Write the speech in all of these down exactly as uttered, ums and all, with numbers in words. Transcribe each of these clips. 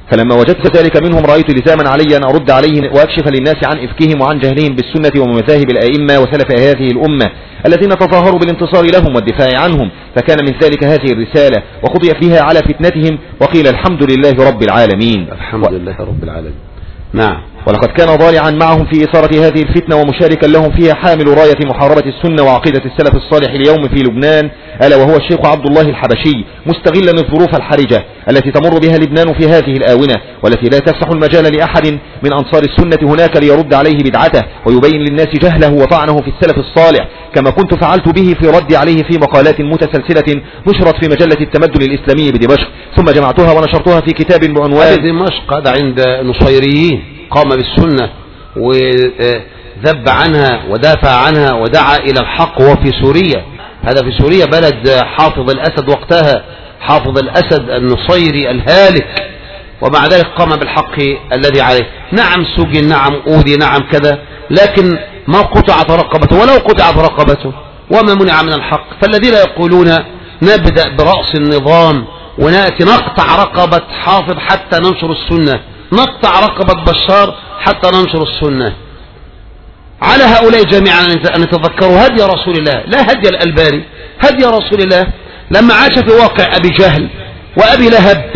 فلما وجدت ذلك منهم رأيت لزاما علي أن أرد عليه وأكشف للناس عن إفكهم وعن جهلهم بالسنة ومذاهب الأئمة وسلف هذه الأمة الذين تظاهروا بالانتصار لهم والدفاع عنهم، فكان من ذلك هذه الرسالة، وقضي فيها على فتنتهم، وقيل الحمد لله رب العالمين. الحمد لله رب العالمين. نعم. ولقد كان ضالعا معهم في إثارة هذه الفتنة ومشاركا لهم فيها حامل راية محاربة السنة وعقيدة السلف الصالح اليوم في لبنان، ألا وهو الشيخ عبد الله الحبشي، مستغلا الظروف الحرجة التي تمر بها لبنان في هذه الآونة، والتي لا تفسح المجال لأحد من أنصار السنة هناك ليرد عليه بدعته ويبين للناس جهله وطعنه في السلف الصالح، كما كنت فعلت به في رد عليه في مقالات متسلسلة نشرت في مجلة التمدن الإسلامي بدمشق، ثم جمعتها ونشرتها في كتاب بعنوان دمشق. هذا عند نصيريين قام بالسنة وذب عنها ودافع عنها ودعا إلى الحق. وفي سوريا، هذا في سوريا بلد حافظ الأسد وقتها، حافظ الأسد النصيري الهالك، ومع ذلك قام بالحق الذي عليه. نعم سجن، نعم أوذي، نعم كذا، لكن ما قطعت رقبته، ولو قطعت رقبته وما منع من الحق. فالذين يقولون نبدأ برأس النظام ونأتي نقطع رقبة حافظ حتى ننشر السنة، نقطع رقبة بشار حتى ننشر السنة، على هؤلاء جميعا أن يتذكروا هدي رسول الله، لا هدي الألباني، هدي رسول الله لما عاش في واقع أبي جهل وأبي لهب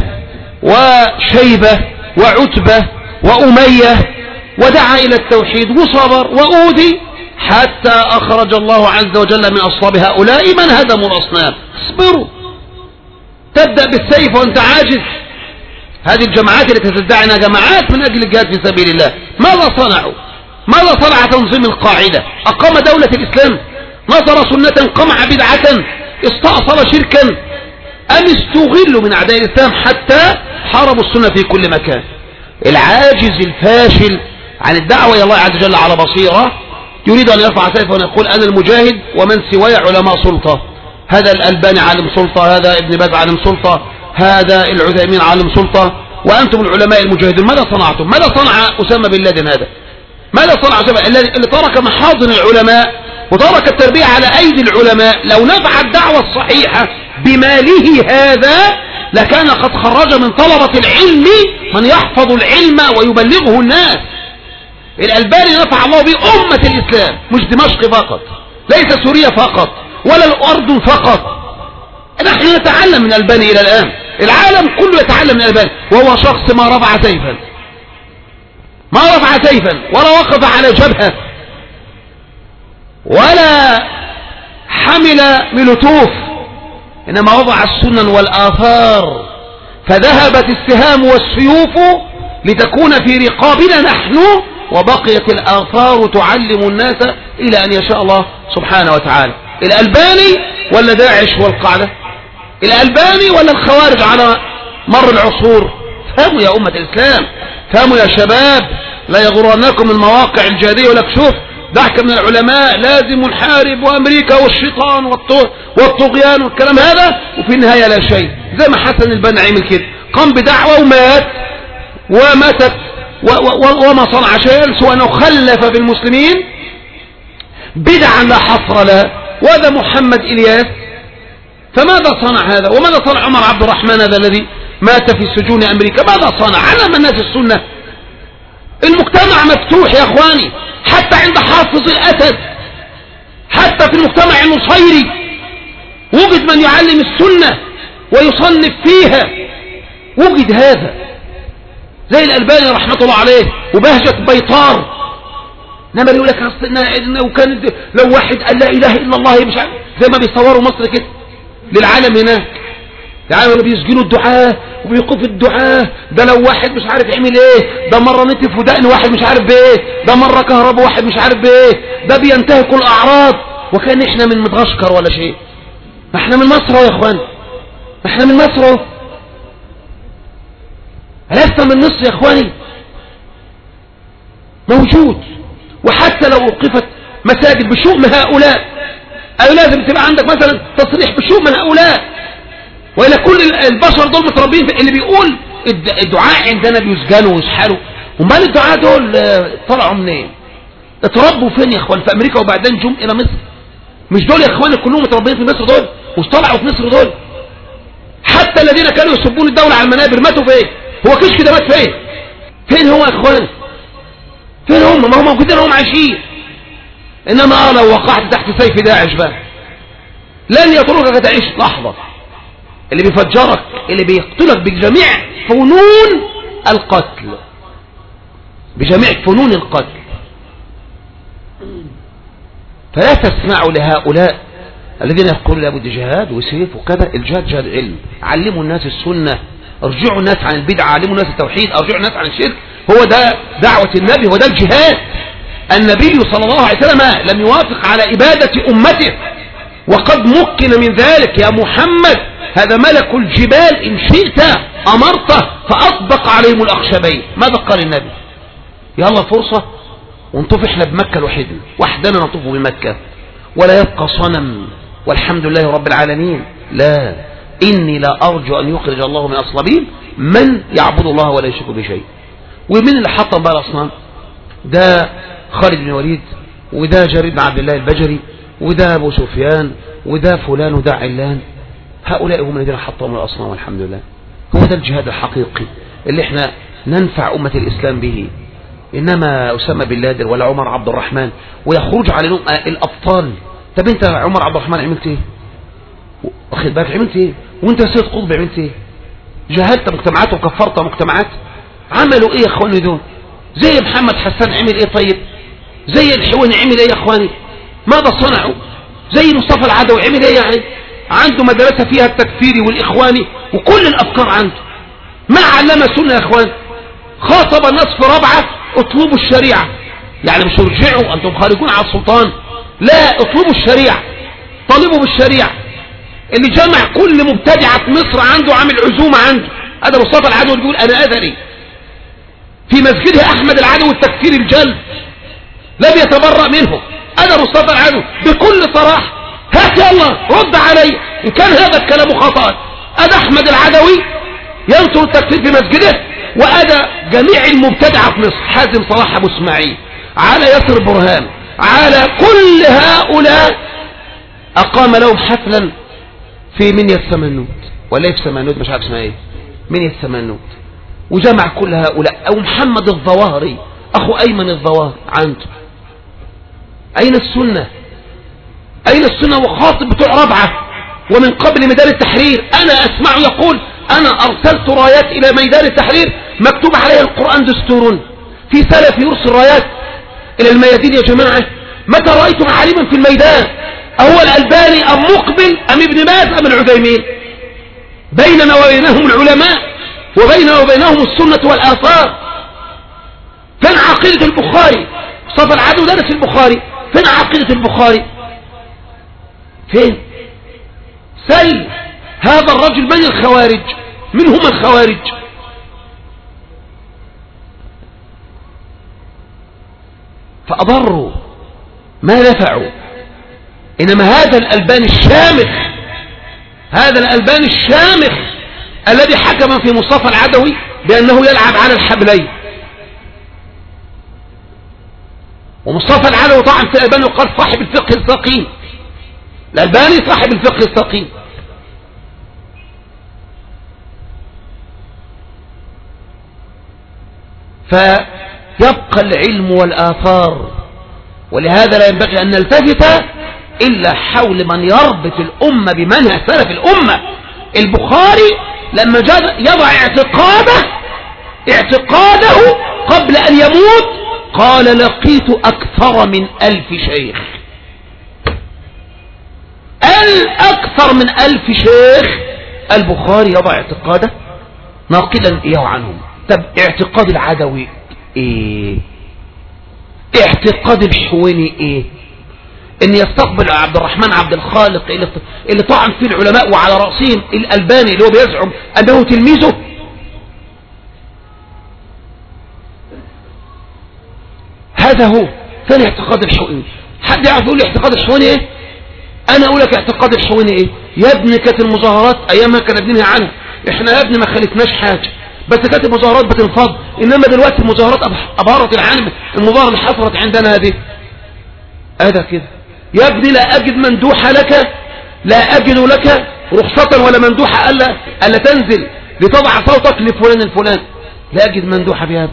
وشيبة وعتبة وأمية، ودعا إلى التوحيد وصبر وأوذي حتى أخرج الله عز وجل من أصلاب هؤلاء من هدموا الأصنام. اصبروا، تبدأ بالسيف وأنت عاجز. هذه الجماعات التي تدعي انها جماعات من اجل الجهاد في سبيل الله، ماذا صنعوا؟ ماذا صنع تنظيم القاعدة؟ اقام دولة الاسلام، نصر سنة، قمع بدعة، استأصل شركا، ام استغلوا من اعداء الاسلام حتى حاربوا السنة في كل مكان. العاجز الفاشل عن الدعوة الى الله عز وجل على بصيرة يريد ان يرفع سيفه ويقول انا المجاهد ومن سواي علماء سلطة، هذا الألباني عالم سلطة، هذا ابن باز عالم سلطة، هذا العثيمين عالم سلطة، وأنتم العلماء المجاهدين ماذا صنعتم؟ ماذا صنع أسامة بن لادن هذا؟ ماذا صنع أسامة اللي ترك محاضن العلماء وترك التربية على أيدي العلماء؟ لو نفع الدعوة الصحيحة بماله هذا لكان قد خرج من طلبة العلم من يحفظ العلم ويبلغه الناس. الألباني نفع الله به أمة الإسلام، مش دمشق فقط، ليس سوريا فقط ولا الأردن فقط. نحن نتعلم من الألباني إلى الآن، العالم كله يتعلم من الألباني، وهو شخص ما رفع سيفا، ما رفع سيفا ولا وقف على جبهة ولا حمل ملوتوف، إنما وضع السنن والآثار، فذهبت السهام والسيوف لتكون في رقابنا نحن، وبقيت الآثار تعلم الناس إلى أن يشاء الله سبحانه وتعالى. الألباني ولا داعش والقاعدة؟ الألباني ولا الخوارج على مر العصور؟ فهموا يا أمة الإسلام، فهموا يا شباب، لا يغرنكم المواقع الجادية ولك شوف ضحك من العلماء لازم نحارب وأمريكا والشيطان والطغيان والكلام هذا، وفي النهاية لا شيء. زي ما حسن البنا عمل كده، قام بدعوة ومات وماتت وما صنع شيء سوى أنه خلف بالمسلمين بدعا لا حصر لها. وهذا محمد إلياس، فماذا صنع هذا؟ وماذا صنع عمر عبد الرحمن هذا الذي مات في سجون أمريكا؟ ماذا صنع؟ علم الناس السنة. المجتمع مفتوح يا أخواني، حتى عند حافظ الأسد، حتى في المجتمع النصيري وجد من يعلم السنة ويصنف فيها، وجد هذا زي الألباني رحمة الله عليه وبهجة بيطار. انما يقول لك انه كان لو واحد قال لا اله الا الله مش عارف، زي ما بيصوروا مصر كده للعالم هناك، العالم بيسجنوا الدعاة وبيوقفوا الدعاة، ده لو واحد مش عارف يعمل ايه، ده مرة نتف ودقن واحد مش عارف بايه، ده مرة كهرباء واحد مش عارف بايه، ده بينتهكوا الاعراض، وكان احنا من مدغشقر ولا شيء. ما احنا من مصر يا اخوان، ما احنا من مصر، لسه من مصر يا اخواني موجود. وحتى لو وقفت مساجد بشؤم هؤلاء، أو لازم تبقى عندك مثلا تصريح بشؤم هؤلاء، وإلى كل البشر دول متربين في اللي بيقول الدعاء عندنا بيسجنوا ويسحلوا. ومال الدعاء دول طلعوا منين؟ اتربوا فين يا اخوان؟ في امريكا وبعدين جم الى مصر. مش دول يا اخوان كلهم متربين في مصر دول؟ مش طلعوا في مصر دول؟ حتى الذين كانوا يسبون الدولة على المنابر ماتوا في ايه؟ هو كشك ده مات فين؟ فين هو يا اخوان؟ فين هم؟ ما هم موجودين، هم عايشين. انما اه لو وقعت تحت سيف داعش بقى لن يتركك تعيش لحظة. اللي بيفجرك، اللي بيقتلك بجميع فنون القتل، بجميع فنون القتل. فلا تسمعوا لهؤلاء الذين يقولون لابد جهاد وسيف وكذا. الجهاد جهاد علم، علموا الناس السنة، ارجعوا الناس عن البدعة، علموا الناس التوحيد، ارجعوا الناس عن الشرك. هو ده دعوة النبي، هو ده الجهاد. النبي صلى الله عليه وسلم لم يوافق على إبادة أمته، وقد مكن من ذلك. يا محمد هذا ملك الجبال، إن شئت أمرته فأطبق عليهم الأخشبين. ماذا قال النبي؟ يلا فرصة ونطوف احنا بمكة الوحيدة، وحدنا نطوف بمكة ولا يبقى صنم والحمد لله رب العالمين. لا، إني لا أرجو أن يخرج الله من أصلابهم من يعبد الله ولا يشرك بشيء. ومن اللي حطم بقى الأصنام؟ ده خالد بن وليد، وده جرير بن عبد الله البجري، وده أبو سفيان، وده فلان، وده علان. هؤلاء هم الذين حطموا الأصنام والحمد لله. هو ده الجهاد الحقيقي اللي احنا ننفع أمة الإسلام به. إنما أسامة بن لادن ولا عمر عبد الرحمن ويخرج عليهم الأبطال. طب أنت عمر عبد الرحمن عملت إيه؟ واخد بالك عملت إيه؟ وأنت سيد قطب عملت إيه؟ جاهدت مجتمعات وكفرت مجتمعات. عملوا إيه يا إخواني دول؟ زي محمد حسان عمل إيه طيب؟ زي الحواني عمل إيه يا إخواني؟ ماذا صنعوا؟ زي مصطفى العدوي عمل إيه يعني؟ عنده مدرسة فيها التكفيري والإخواني وكل الأفكار عنده. ما علم سنة يا إخوان. خاطب الناس في رابعة اطلبوا الشريعة، يعني مش ارجعوا أنتم خارجون على السلطان، لا، اطلبوا الشريعة، طالبوا بالشريعة. اللي جمع كل مبتدعة مصر عنده، عامل عزومة عنده. هذا مصطفى العدوي يقول أنا أذري في مسجده أحمد العدوي التكفير الجلد لم يتبرأ منه. أنا مصطفى العدوي بكل صراحة، هات يا الله رد علي إن كان هذا الكلام خطأ. أنا أحمد العدوي ينصر التكفير في مسجده، وأنا جميع المبتدعة في مصر، حازم صلاح أبو اسماعيل، على ياسر برهان، على كل هؤلاء أقام لهم حفلا في منيا السمنود ولا في سمنود مش عارف اسمها ايه، منيا السمنود، وجمع كل هؤلاء. أو محمد الظواهري أخو أيمن الظواهر عنده. أين السنة؟ أين السنة؟ وخاطب بتوع رابعة ومن قبل ميدان التحرير. أنا أسمع يقول أنا أرسلت رايات إلى ميدان التحرير مكتوب عليها القرآن دستور، في سلف يرسل رايات إلى الميادين. يا جماعة متى رأيتم عالما في الميدان؟ أهو الألباني أم مقبل أم ابن باز أم العثيمين؟ بيننا وبينهم العلماء وبيننا وبينهم السنة والآثار. فين عقيدة البخاري؟ مصطفى العدو درس البخاري، فين عقيدة البخاري؟ فين؟ سل هذا الرجل من الخوارج؟ من هم الخوارج؟ فأضروا ما نفعوا. إنما هذا الألباني الشامخ، هذا الألباني الشامخ الذي حكم في مصطفى العدوي بأنه يلعب على الحبلين، ومصطفى العدوي طبعا في الألباني وقال صاحب الفقه الثقيل. الألباني صاحب الفقه الثقيل. فيبقى العلم والآثار. ولهذا لا ينبغي أن نلتفت إلا حول من يربط الأمة بمنهج سلف الأمة. البخاري لما يضع اعتقاده اعتقاده قبل أن يموت قال لقيت أكثر من ألف شيخ، الأكثر من ألف شيخ. البخاري يضع اعتقاده ناقلا إياه عنهم. طب اعتقاد العدوي ايه؟ اعتقاد الحويني ايه؟ ان يستقبل عبد الرحمن عبد الخالق اللي, اللي طعن فيه العلماء وعلى رأسهم الألباني اللي هو بيزعم أنه تلميذه. هذا هو. ثاني اعتقاد الحويني. حد يعرف يقول لي اعتقاد الحويني ايه؟ انا اقول لك اعتقاد الحويني ايه. يا ابني كانت المظاهرات ايامها كان بننهي عنها، احنا يا ابني ما خلفناش حاجه، بس كانت المظاهرات بتنفض. انما دلوقتي المظاهرات ابهرت العالم. المظاهره اللي حصلت عندنا هذه هذا كده. يا ابني لا اجد مندوحه لك، لا اجد لك رخصه ولا مندوحه الا الا تنزل لتضع صوتك لفلان الفلان. لا أجد مندوحة في هذا.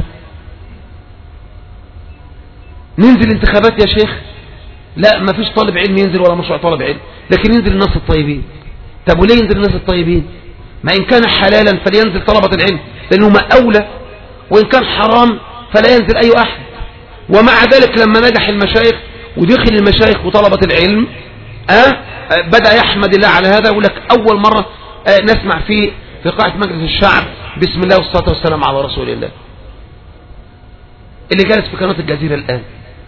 ننزل انتخابات يا شيخ؟ لا، ما فيش طالب علم ينزل ولا مشروع طالب علم، لكن ينزل الناس الطيبين. طب وليه ينزل الناس الطيبين؟ ما إن كان حلالا فلينزل طلبة العلم لأنهم أولى، وإن كان حرام فلا ينزل أي أحد. ومع ذلك لما نجح المشايخ ودخل المشايخ وطلبة العلم أه بدأ يحمد الله على هذا. يقول لك أول مرة أه نسمع في في قاعة مجلس الشعب بسم الله والصلاة والسلام على رسول الله، اللي جالس في قناة الجزيرة الآن.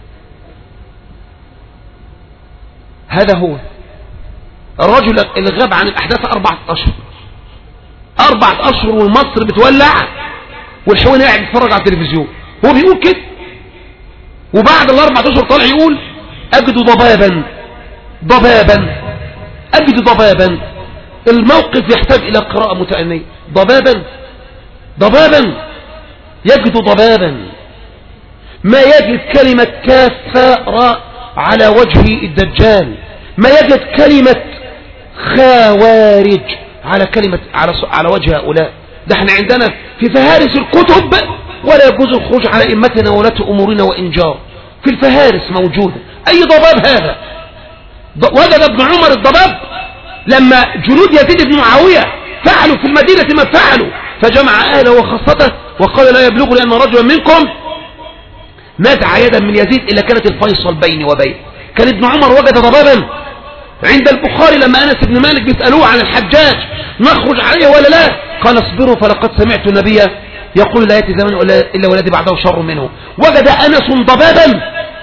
هذا هو الرجل اللي غاب عن الأحداث أربعة أشهر أربعة أشهر ومصر بتولع والحوين قاعد يتفرج على التلفزيون. هو بيقول كده، وبعد الأربعة أشهر طالع يقول أجد ضبابا ضبابا أجد ضبابا. الموقف يحتاج إلى قراءة متأنية. ضبابا ضبابا يجد ضبابا، ما يجد كلمة كافة راء على وجه الدجال، ما يجد كلمة خوارج على كلمة على على وجه هؤلاء. ده احنا عندنا في فهارس الكتب ولا يجوز الخروج على ائمتنا وولاة امورنا وانجار. في الفهارس موجودة. اي ضباب هذا؟ وجد ابن عمر الضباب لما جنود يزيد بن معاوية فعلوا في المدينة ما فعلوا، فجمع اهله وخاصته وقال لا يبلغ لان رجلا منكم نزع يدا من يزيد الا كانت الفيصل بيني وبين. كان ابن عمر وجد ضبابا. عند البخاري لما انس بن مالك بيسألوه عن الحجاج نخرج عليه ولا لا، قال اصبروا فلقد سمعت النبي يقول لا يأتي زمن الا ولدي بعده شر منه. وجد انس ضبابا.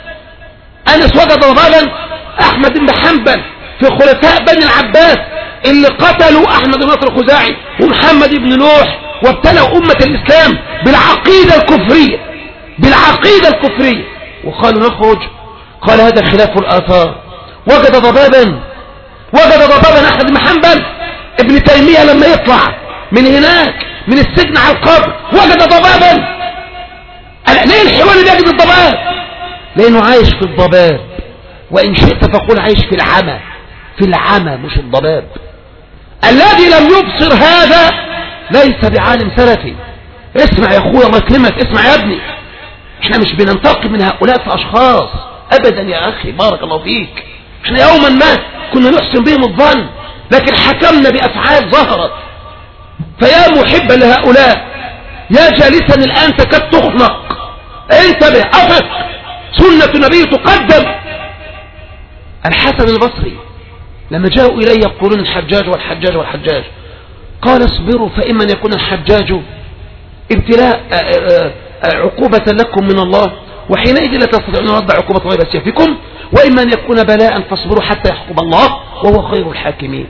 انس وجد ضبابا. احمد بن حنبل في خلفاء بني العباس اللي قتلوا احمد بن نصر الخزاعي ومحمد بن نوح وابتلوا امة الاسلام بالعقيدة الكفرية بالعقيدة الكفرية وقالوا نخرج، قال هذا خلاف الآثار. وجد ضبابا وجد ضبابا احمد بن حنبل. ابن تيمية لما يطلع من هناك من السجن على القبر وجد ضبابا. ليه الحيوان ده يجد الضباب؟ لانه عايش في الضباب، وان شئت فقول عايش في العمى. في العمى مش الضباب. الذي لم يبصر هذا ليس بعالم سلفي. اسمع يا اخويا الله يكرمك، اسمع يا ابني، احنا مش بننتقم من هؤلاء في اشخاص ابدا يا اخي، بارك الله فيك. احنا يوما ما كنا نحسن بهم الظن، لكن حكمنا بافعال ظهرت. فيا محبا لهؤلاء، يا جالسا الان تكاد تخنق، انتبه افق، سنة النبي تقدم. الحسن البصري لما جاءوا اليه يقولون الحجاج والحجاج والحجاج، قال اصبروا فإما أن يكون الحجاج ابتلاء عقوبة لكم من الله، وحينئذ لا تستطيعون رد عقوبة الله بسيفكم، وإما أن يكون بلاء فاصبروا حتى يحكم الله وهو خير الحاكمين.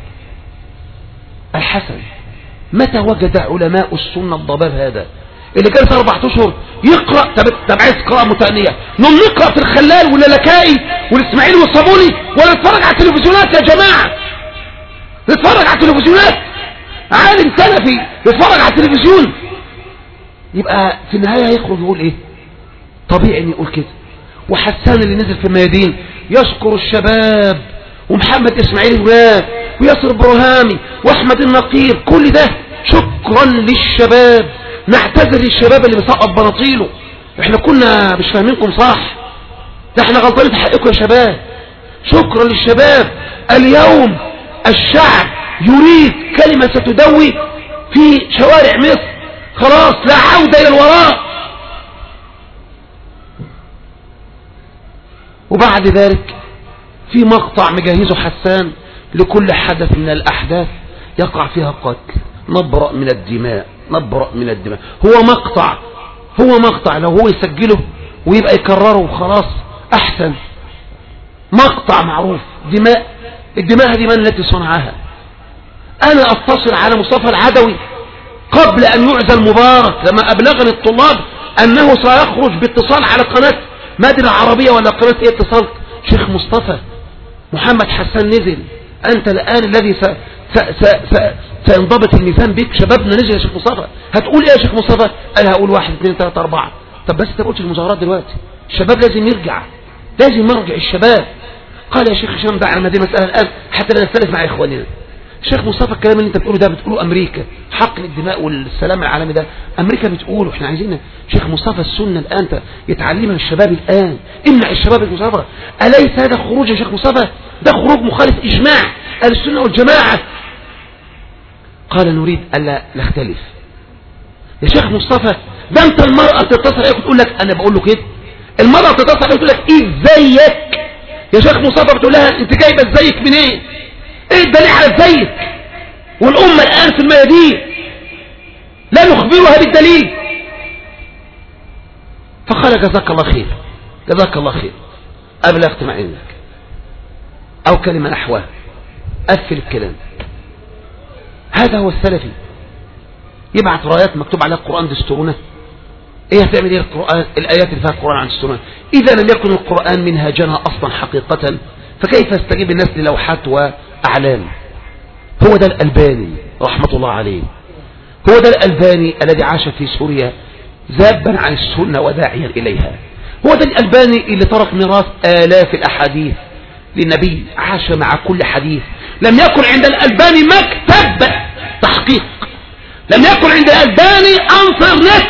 الحسن متى وجد علماء السنة الضباب هذا اللي جلس أربعة أشهر يقرأ؟ طب عايز قراءة متأنية، نقوم نقرأ في الخلال واللالكائي والإسماعيلي والصابوني ولا نتفرج على التلفزيونات يا جماعة؟ نتفرج على التلفزيونات؟ عالم سلفي يتفرج على التلفزيون يبقى في النهاية هيخرج يقول ايه؟ طبيعي ان يقول كده. وحسان اللي نزل في الميادين يشكر الشباب، ومحمد اسماعيل ولاد وياسر برهامي واحمد النقيب، كل ده شكرا للشباب. نعتذر للشباب اللي بيسقط بناطيله، احنا كنا مش فاهمينكم صح، ده احنا غلطانين في حقكم يا شباب. شكرا للشباب. اليوم الشعب يريد كلمة ستدوي في شوارع مصر، خلاص لا عودة الى الوراء. وبعد ذلك في مقطع مجهزه حسان لكل حدث من الأحداث يقع فيها قتل، نبرأ من الدماء نبرأ من الدماء. هو مقطع هو مقطع لو هو يسجله ويبقى يكرره وخلاص أحسن. مقطع معروف، دماء. الدماء هذه من التي صنعها؟ أنا أتصل على مصطفى العدوي قبل أن يعزل مبارك لما أبلغني الطلاب أنه سيخرج باتصال على قناة مادة العربية ولا قناة إيه اتصلت، شيخ مصطفى محمد حسان نزل، أنت الآن الذي س... س... س... س... سينضبط الميزان بك. شبابنا نزل يا شيخ مصطفى. هتقول إيه يا شيخ مصطفى؟ قال هقول واحد اثنين ثلاثة أربعة. طب بس أنت قلت المظاهرات دلوقتي، الشباب لازم يرجع، لازم يرجع الشباب. قال يا شيخ هشام دعنا دي مسألة الآن حتى لا نختلف مع إخواننا. شيخ مصطفى الكلام اللي انت بتقوله ده بتقوله امريكا، حقن الدماء والسلام العالمي ده امريكا بتقوله، احنا عايزين شيخ مصطفى السنة الان يتعلمها الشباب الان، امنع الشباب المصطفى. اليس هذا خروج يا شيخ مصطفى؟ ده خروج مخالف اجماع اهل السنة والجماعة. قال نريد الا نختلف. يا شيخ مصطفى ده انت المرأة بتتصل عليك وتقول لك، انا بقول له كده، المرأة بتتصل عليك وتقول لك ايه ازيك يا شيخ مصطفى، بتقول لها انت جايبه ازيك منين؟ ايه؟ ايه الدليل على ازيك؟ والامة الان في الميادين لا نخبرها بالدليل. فقال جزاك الله خير، جزاك الله خير، ابلغت مع انك او كلمة نحوها، قفل الكلام. هذا هو السلفي، يبعث رايات مكتوب عليها القرآن دستورنا. ايه هتعمل ايه القرآن؟ الايات اللي فيها القرآن عن دستورنا، اذا لم يكن القرآن منهاجنا اصلا حقيقة فكيف يستجيب الناس للوحات واعلام؟ هو ده الألباني رحمة الله عليه، هو ده الألباني الذي عاش في سوريا ذابا عن السنة وداعيا إليها، هو ده الألباني اللي ترك ميراث آلاف الأحاديث للنبي، عاش مع كل حديث. لم يكن عند الألباني مكتب تحقيق، لم يكن عند الألباني انترنت،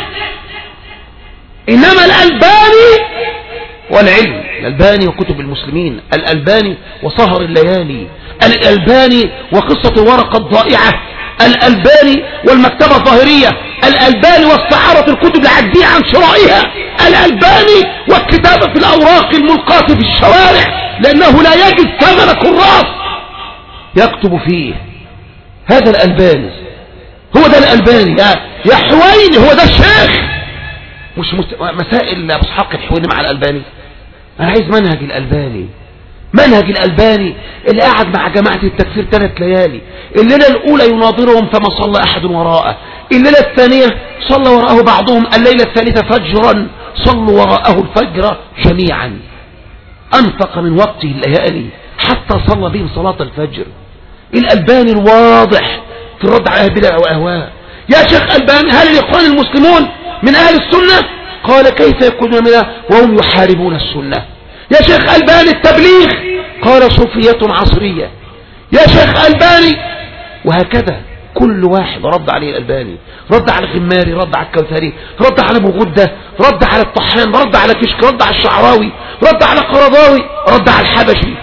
إنما الألباني والعلم، الألباني وكتب المسلمين، الألباني وسهر الليالي، الألباني وقصة الورقة الضائعة، الألباني والمكتبة الظاهرية، الألباني واستعارة الكتب العجزية عن شرائها، الألباني والكتابة في الأوراق الملقاة في الشوارع لأنه لا يجد ثمن كراس يكتب فيه. هذا الألباني، هو ده الألباني يا حويني، هو ده الشيخ. مش مسائل أبو إسحاق الحويني مع الألباني، أنا عايز منهج الألباني، منهج الألباني اللي قاعد مع جماعة التكفير ثلاث ليالي، الليلة الأولى يناظرهم فما صلى أحد وراءه، الليلة الثانية صلى وراءه بعضهم، الليلة الثالثة فجرا صلوا وراءه الفجر جميعا، أنفق من وقته الليالي حتى صلى بهم صلاة الفجر. الألباني الواضح في الرد على البدع وأهواء. يا شيخ ألباني هل الإخوان المسلمون من أهل السنة؟ قال كيف يكونون منها وهم يحاربون السنة. يا شيخ ألباني التبليغ؟ قال صوفية عصرية. يا شيخ ألباني، وهكذا كل واحد رد عليه الألباني، رد على الغماري، رد على الكوثري، رد على ابو غدة، رد على الطحان، رد على كشك، رد على الشعراوي، رد على قرضاوي، رد على الحبشي،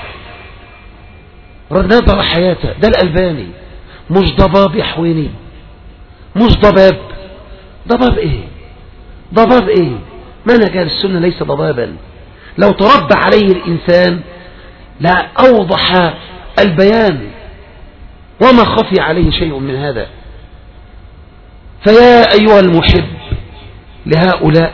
رد نظر حياته. ده الألباني، مش ضباب يا حويني، مش ضباب. ضباب ايه؟ ضباب ايه؟ منهج أهل السنة ليس ضبابا، لو تربى عليه الإنسان لا أوضح البيان وما خفي عليه شيء من هذا. فيا أيها المحب لهؤلاء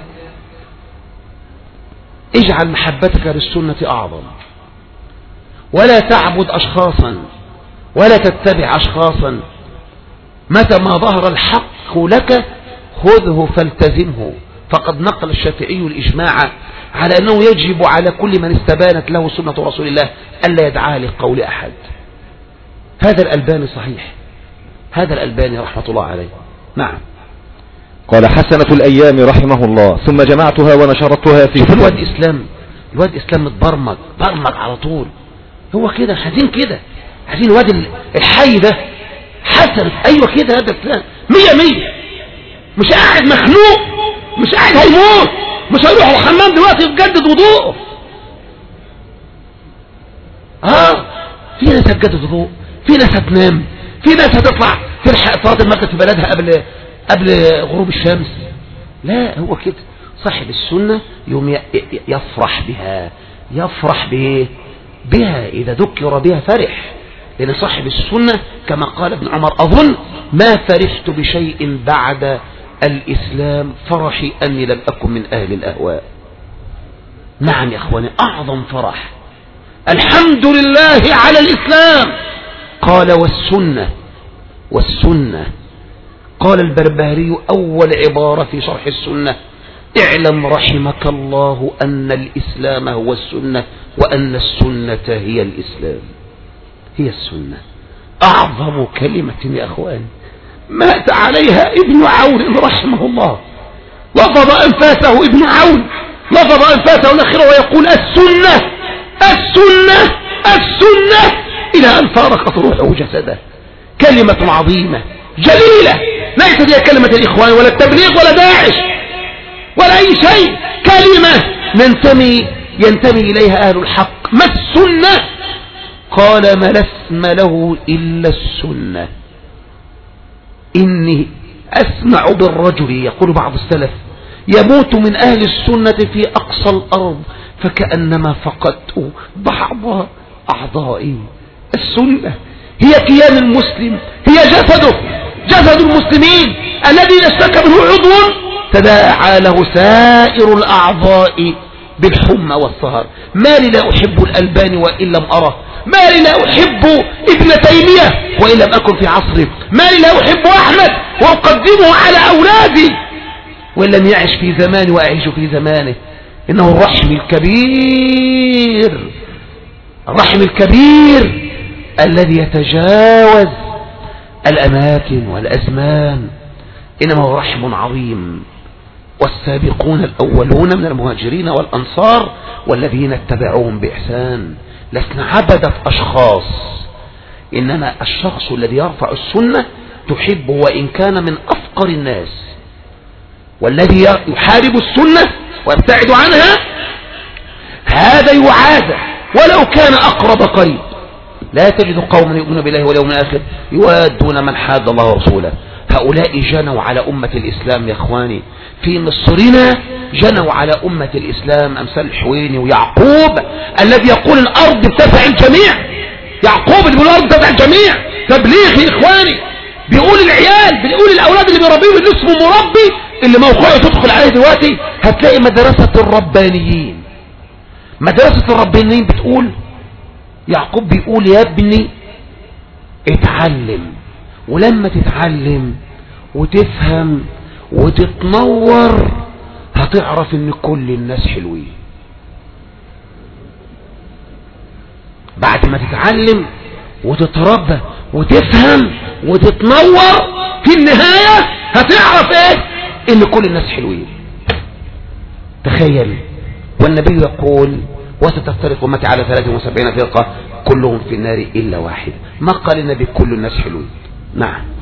اجعل محبتك للسنة أعظم، ولا تعبد أشخاصا ولا تتبع أشخاصا. متى ما ظهر الحق لك خذه فالتزمه، فقد نقل الشافعي الإجماع على أنه يجب على كل من استبانت له سنة رسول الله ألا يدعاها لقول أحد. هذا الألباني صحيح، هذا الألباني رحمة الله عليه. نعم. قال حسنة الأيام رحمه الله ثم جمعتها ونشرتها في شوف الواد إسلام، الواد إسلام متبرمج برمج على طول، هو كده حزين كده، حزين الواد الحي ده حسن، أيوة كده هذا إسلام مية مية، مش قاعد مخنوق، مش قاعد هيموت، مش هيروح الحمام دلوقتي يجدد وضوءه. اه في ناس هتجدد وضوء، في ناس هتنام، في ناس هتطلع تلحق صلاة المغرب في بلدها قبل قبل غروب الشمس. لا هو كده صاحب السنة يوم يفرح بها، يفرح بايه؟ بها إذا ذكر بها فرح، لأن صاحب السنة كما قال ابن عمر أظن ما فرحت بشيء بعد الإسلام فرحي أني لم أكن من أهل الأهواء. نعم يا أخواني، أعظم فرح الحمد لله على الإسلام. قال والسنة، والسنة قال البربهاري أول عبارة في شرح السنة: اعلم رحمك الله أن الإسلام هو السنة وأن السنة هي الإسلام، هي السنة. أعظم كلمة يا أخواني مات عليها ابن عون رحمه الله، لفظ أنفاسه ابن عون، لفظ أنفاسه الأخيرة ويقول السنة السنة السنة إلى أن فارقت روحه جسده. كلمة عظيمة جليلة، ليست هي كلمة الإخوان ولا التبليغ ولا داعش ولا أي شيء، كلمة ننتمي ينتمي إليها أهل الحق. ما السنة؟ قال ما اسم له إلا السنة. إني أسمع بالرجل، يقول بعض السلف، يموت من أهل السنة في أقصى الأرض فكأنما فقدت بعض أعضائي. السنة هي كيان المسلم، هي جسده، جسد المسلمين الذي اشتكى منه عضو تداعى له سائر الأعضاء بالحمى والسهر. ما لي لا أحب الألباني وإن لم أره، ما لي لا أحب ابن تيمية وإن لم أكن في عصره، ما لي لا أحب أحمد وأقدمه على أولادي وإن لم يعش في زماني وأعيش في زمانه. إنه الرحم الكبير، الرحم الكبير الذي يتجاوز الأماكن والأزمان، إنما هو رحم عظيم. والسابقون الأولون من المهاجرين والأنصار والذين اتبعوهم بإحسان. لسنا عبدة أشخاص، إنما الشخص الذي يرفع السنة تحبه وإن كان من أفقر الناس، والذي يحارب السنة ويبتعد عنها هذا يعادى ولو كان أقرب قريب. لا تجد قوما يؤمنون بالله واليوم الآخر يوادون من حاد الله ورسوله. هؤلاء جنوا على أمة الإسلام يا إخواني. في مصرنا جنوا على أمة الإسلام أمثال الحويني ويعقوب الذي يقول الأرض بتدفع الجميع. يعقوب اللي بيقول الأرض بتدفع الجميع تبليغ يا إخواني. بيقول العيال، بيقول الأولاد اللي بيربيهم اللي اسمه مربي، اللي موقعه تدخل عليه دلوقتي هتلاقي مدرسة الربانيين. مدرسة الربانيين بتقول، يعقوب بيقول يا ابني اتعلم، ولما تتعلم وتفهم وتتنور هتعرف ان كل الناس حلوين. بعد ما تتعلم وتتربى وتفهم وتتنور في النهاية هتعرف ايه؟ ان كل الناس حلوين. تخيل. والنبي يقول وستفترق أمتي على ثلاث وسبعين فرقة كلهم في النار إلا واحد. ما قال النبي كل الناس حلوين؟ نعم.